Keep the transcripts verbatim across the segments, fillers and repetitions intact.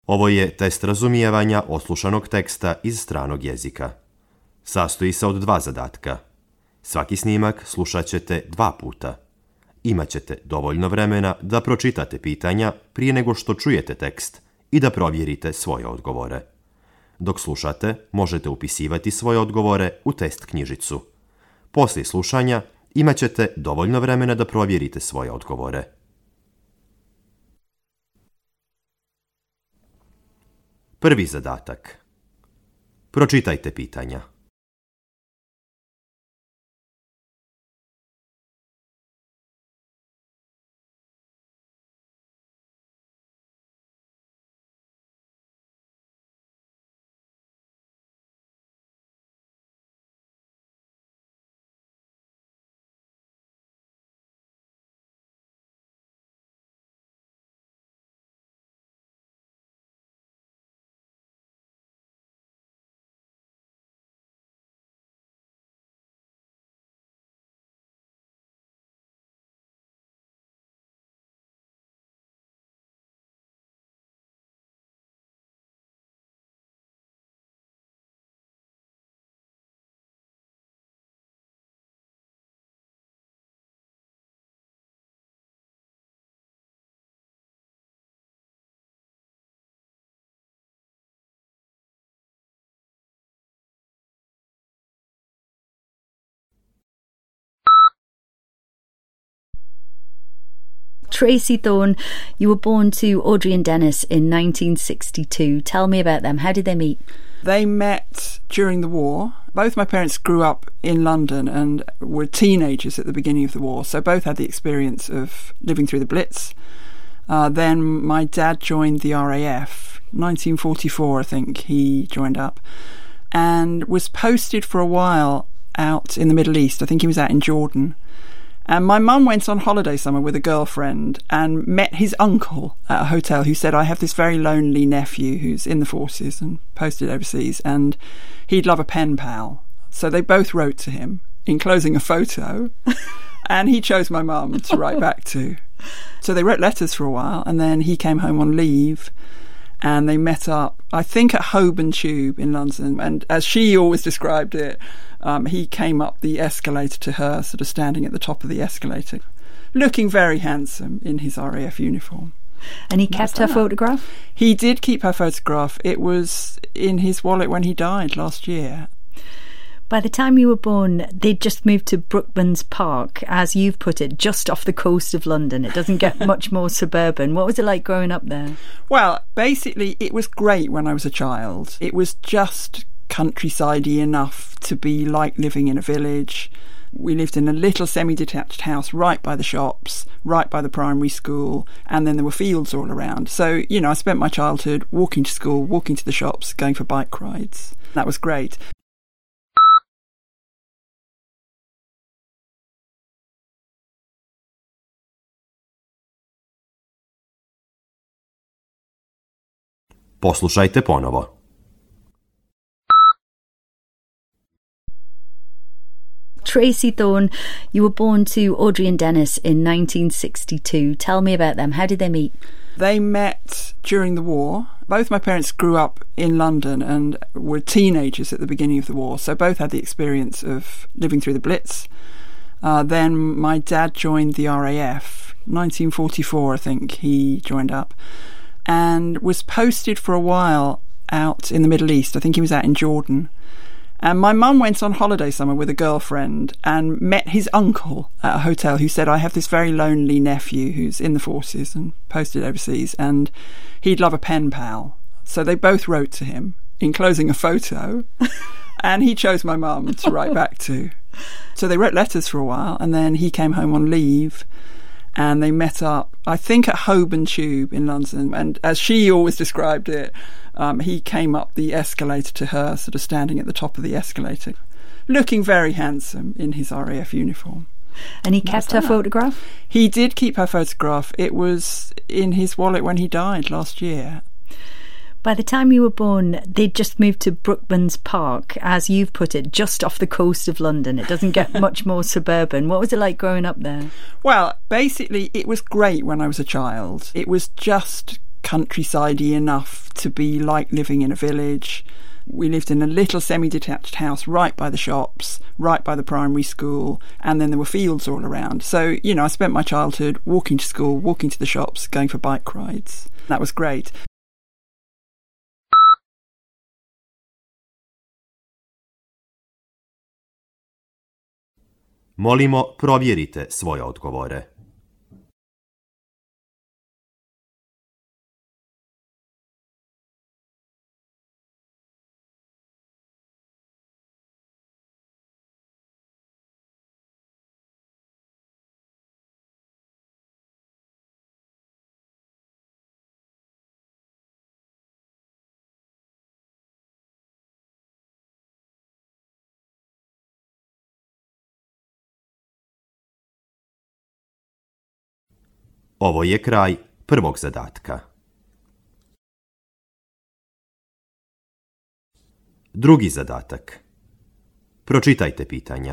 Ovo je test razumijevanja odslušanog teksta iz stranog jezika. Sastoji se od dva zadatka. Svaki snimak slušat ćete dva puta. Imaćete dovoljno vremena da pročitate pitanja prije nego što čujete tekst i da provjerite svoje odgovore. Dok slušate, možete upisivati svoje odgovore u test knjižicu. Poslije slušanja imaćete dovoljno vremena da provjerite svoje odgovore. Prvi zadatak. Pročitajte pitanja. Tracy Thorn, you were born to Audrey and Dennis in nineteen sixty-two. Tell me about them. How did they meet? They met during the war. Both my parents grew up in London and were teenagers at the beginning of the war, so both had the experience of living through the Blitz. Uh, then my dad joined the R A F, nineteen forty-four I think he joined up, and was posted for a while out in the Middle East. I think he was out in Jordan. And my mum went on holiday somewhere with a girlfriend and met his uncle at a hotel who said, I have this very lonely nephew who's in the forces and posted overseas and he'd love a pen pal. So they both wrote to him, enclosing a photo, and he chose my mum to write back to. So they wrote letters for a while and then he came home on leave and they met up, I think at Holborn Tube in London. And as she always described it, Um, he came up the escalator to her, sort of standing at the top of the escalator, looking very handsome in his R A F uniform. And he kept her photograph? He did keep her photograph. It was in his wallet when he died last year. By the time you were born, they'd just moved to Brooklands Park, as you've put it, just off the coast of London. It doesn't get much more suburban. What was it like growing up there? Well, basically, it was great when I was a child. It was just countryside-y enough to be like living in a village. We lived in a little semi-detached house right by the shops, right by the primary school, and then there were fields all around. So, you know, I spent my childhood walking to school, walking to the shops, going for bike rides. That was great. Poslušajte ponovo. Tracy Thorn, you were born to Audrey and Dennis in nineteen sixty-two. Tell me about them. How did they meet? They met during the war. Both my parents grew up in London and were teenagers at the beginning of the war, so both had the experience of living through the Blitz. Uh, then my dad joined the R A F, nineteen forty-four I think he joined up, and was posted for a while out in the Middle East. I think he was out in Jordan. And my mum went on holiday somewhere with a girlfriend and met his uncle at a hotel who said, I have this very lonely nephew who's in the forces and posted overseas and he'd love a pen pal. So they both wrote to him, enclosing a photo, and he chose my mum to write back to. So they wrote letters for a while and then he came home on leave and they met up, I think at Holborn Tube in London. And as she always described it, Um, he came up the escalator to her, sort of standing at the top of the escalator, looking very handsome in his R A F uniform. And he kept her photograph? He did keep her photograph. It was in his wallet when he died last year. By the time you were born, they'd just moved to Brooklands Park, as you've put it, just off the coast of London. It doesn't get much more suburban. What was it like growing up there? Well, basically, it was great when I was a child. It was just countryside-y enough to be like living in a village. We lived in a little semi-detached house right by the shops, right by the primary school, and then there were fields all around. So, you know, I spent my childhood walking to school, walking to the shops, going for bike rides. That was great. Molimo, provjerite svoje odgovore. Ovo je kraj prvog zadatka. Drugi zadatak. Pročitajte pitanja.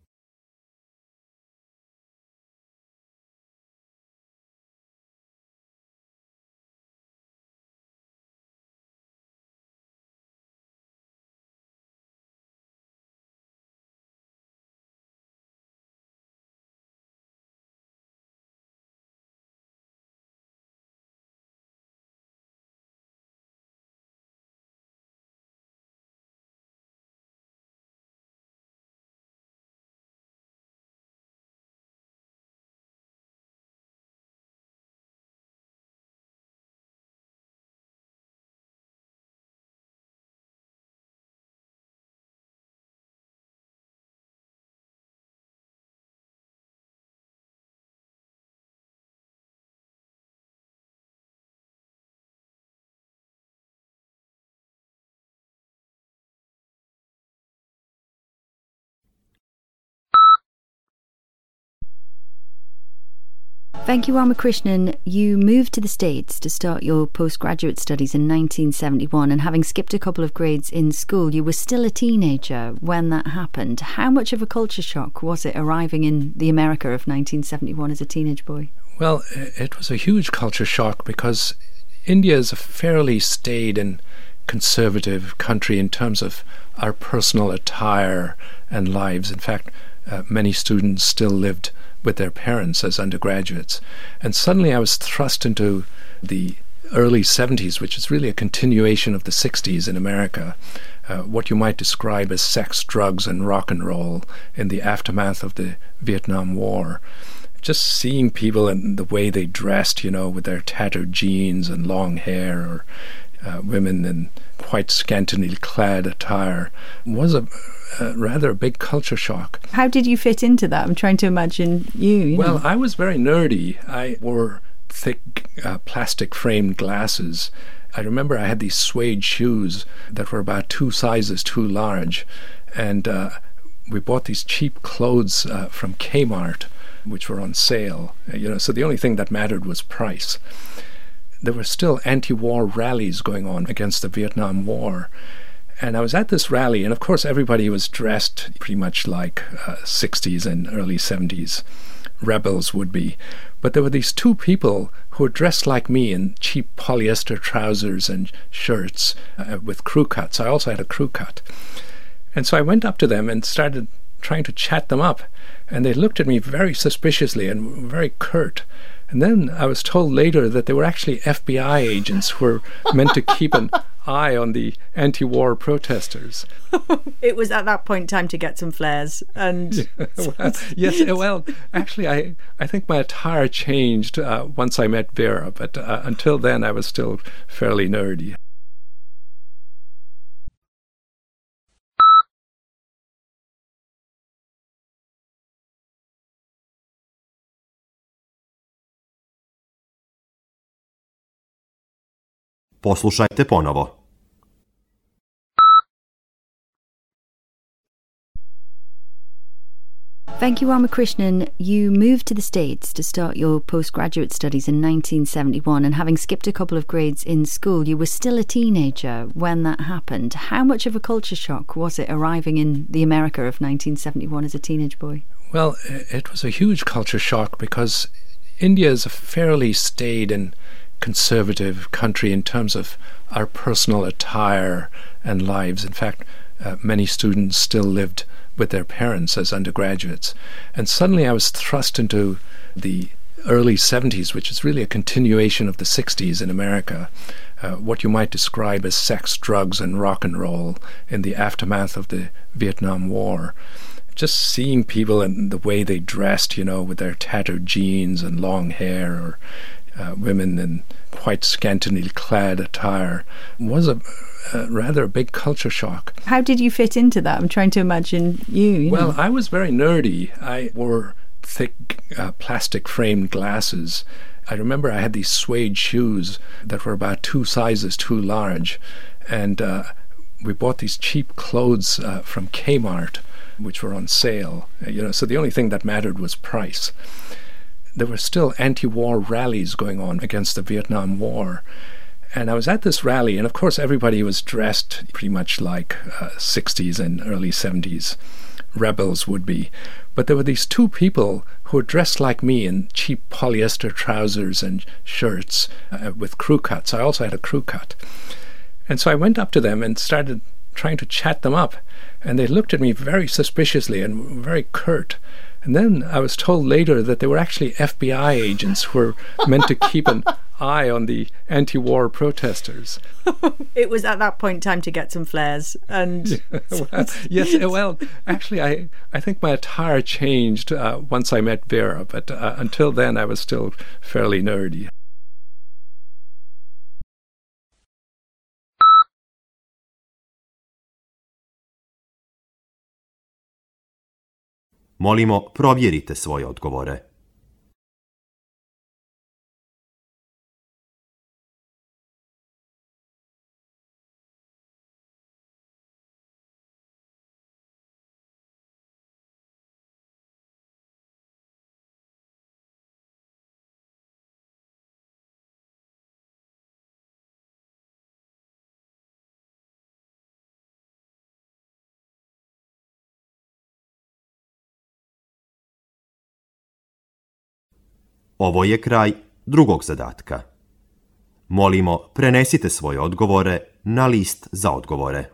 Venki Ramakrishnan, you moved to the States to start your postgraduate studies in nineteen seventy-one, and having skipped a couple of grades in school, you were still a teenager when that happened. How much of a culture shock was it arriving in the America of nineteen seventy-one as a teenage boy? Well, it was a huge culture shock because India is a fairly staid and conservative country in terms of our personal attire and lives. In fact, uh, many students still lived with their parents as undergraduates. And suddenly I was thrust into the early seventies, which is really a continuation of the sixties in America, uh, what you might describe as sex, drugs, and rock and roll in the aftermath of the Vietnam War. Just seeing people and the way they dressed, you know, with their tattered jeans and long hair, or uh, women in quite scantily clad attire, was a Uh, rather a big culture shock. How did you fit into that? I'm trying to imagine you. you well, know. I was very nerdy. I wore thick uh, plastic framed glasses. I remember I had these suede shoes that were about two sizes too large, and uh, we bought these cheap clothes uh, from Kmart, which were on sale. Uh, you know, so the only thing that mattered was price. There were still anti-war rallies going on against the Vietnam War. And I was at this rally, and of course everybody was dressed pretty much like uh, sixties and early seventies rebels would be. But there were these two people who were dressed like me in cheap polyester trousers and shirts uh, with crew cuts. I also had a crew cut. And so I went up to them and started trying to chat them up. And they looked at me very suspiciously and were very curt. And then I was told later that they were actually F B I agents who were meant to keep an eye on the anti-war protesters. It was at that point time to get some flares. And yeah, well, yes, well, actually, I, I think my attire changed uh, once I met Vera, but uh, until then I was still fairly nerdy. Poslušajte ponovo. Venki Ramakrishnan, you moved to the States to start your postgraduate studies in nineteen seventy-one, and having skipped a couple of grades in school, you were still a teenager when that happened. How much of a culture shock was it arriving in the America of nineteen seventy-one as a teenage boy? Well, it was a huge culture shock because India is a fairly staid and conservative country in terms of our personal attire and lives. In fact, uh, many students still lived with their parents as undergraduates. And suddenly I was thrust into the early seventies, which is really a continuation of the sixties in America, uh, what you might describe as sex, drugs, and rock and roll in the aftermath of the Vietnam War. Just seeing people and the way they dressed, you know, with their tattered jeans and long hair, or uh, women in quite scantily clad attire, was a, a rather a big culture shock. How did you fit into that? I'm trying to imagine you. you well, know. I was very nerdy. I wore thick uh, plastic framed glasses. I remember I had these suede shoes that were about two sizes too large, and uh, we bought these cheap clothes uh, from Kmart, which were on sale. You know, so the only thing that mattered was price. There were still anti-war rallies going on against the Vietnam War, and I was at this rally, and of course everybody was dressed pretty much like uh, sixties and early seventies rebels would be. But there were these two people who were dressed like me in cheap polyester trousers and shirts uh, with crew cuts. I also had a crew cut. And so I went up to them and started trying to chat them up. And they looked at me very suspiciously and very curt. And then I was told later that they were actually F B I agents who were meant to keep an eye on the anti-war protesters. It was at that point time to get some flares. And yeah, well, yes, well, actually, I, I think my attire changed uh, once I met Vera, but uh, until then I was still fairly nerdy. Molimo, provjerite svoje odgovore. Ovo je kraj drugog zadatka. Molimo, prenesite svoje odgovore na list za odgovore.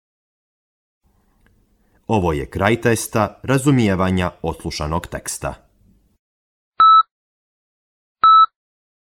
Ovo je kraj testa razumijevanja odslušanog teksta.